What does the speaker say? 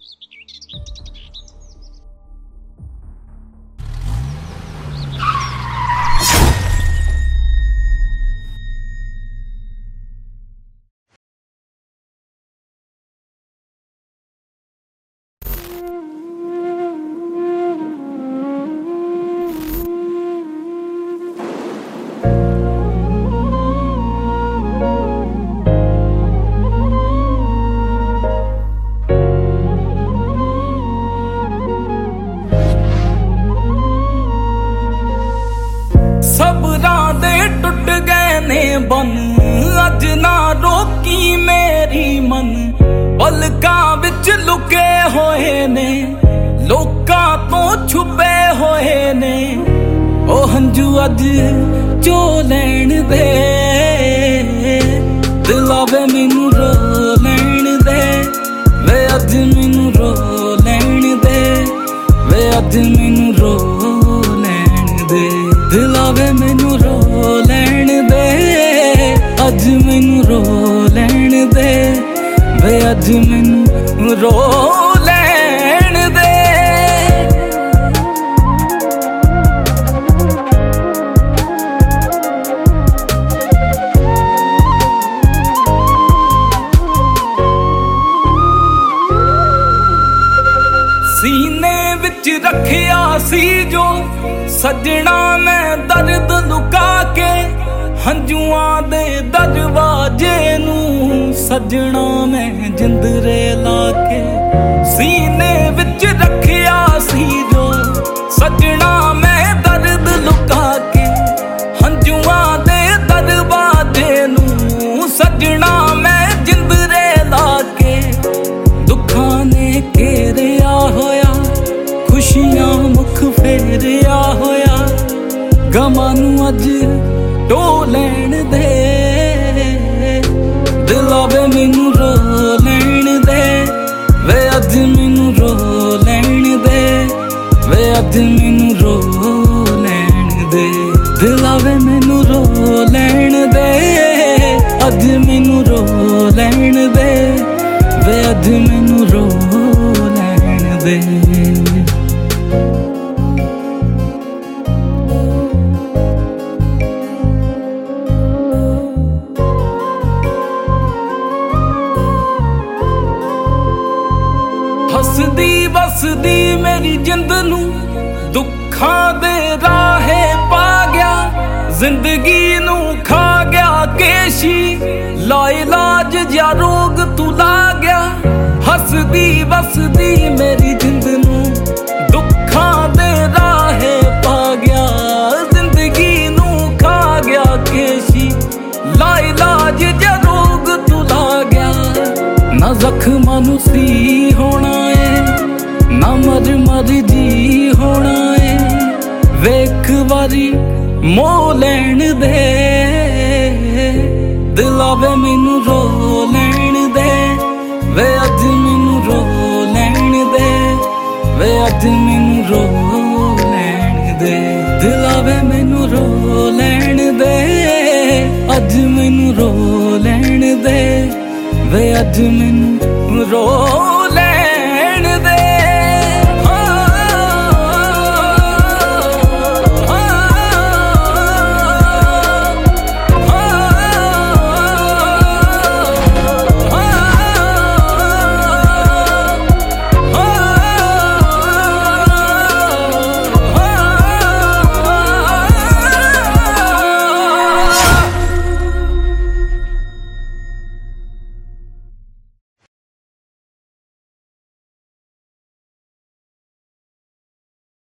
सबरां दे टुट गए ने बन अज ना रोकी मेरी मन पलकां विच लुके होए ने लोकां तो छुपे होए ने ओ हंजू अज चो लैण दे दिल आवे मैनू रो लैण दे वे अज मैनू रो लैण दे वे अज मैनू रो लैण दे दिल आवे मैनू रो लैण दे अज मैनू रो लैण दे वे अज मैनू रो लैण दे सीने विच रखिया सी जो सजना मैं दर्द लुका के हंजुआं दे दरवाजे नू सजना मैं जिंदरे ला के सीने विच रखिया सी जो सजना मैं दर्द लुका के हंजुआं दे दरवाजे नू सजना मैं जिंदरे ला के दुखां ने घेरिया होया खुशियां मुख फेरिया होया गमां नू अज ढो लैण दे दिल आवे मैनू रो लैण दे वे अज मैनू रो लैण दे वे अज मैनू रो लैण दे दिल आवे मैनू रो लैण दे अज मैनू रो लैण दे वे अज मैनू रो लैण दे हसदी बसदी मेरी जिंद नू दुखां दे राहे पा गया जिंदगी नू खा गया केशी लाइलाज जा रोग तू ला गया हसदी बसदी मेरी जिंद नू दुखां दे राहे पा गया जिंदगी नू खा गया केशी लाइलाज जा रोग तू ला गया ना जख्मां नू सी होना ना मर मर जी होना है वेख वारी मो लैण दे दिल आवे मैनू रो लैण दे वे अज मैनू रो लैण दे वे अज मैनू रो लैण दे दिल आवे मैनू रो लैण दे अज मैनू रो लैण दे वे अज मैनू रो लैण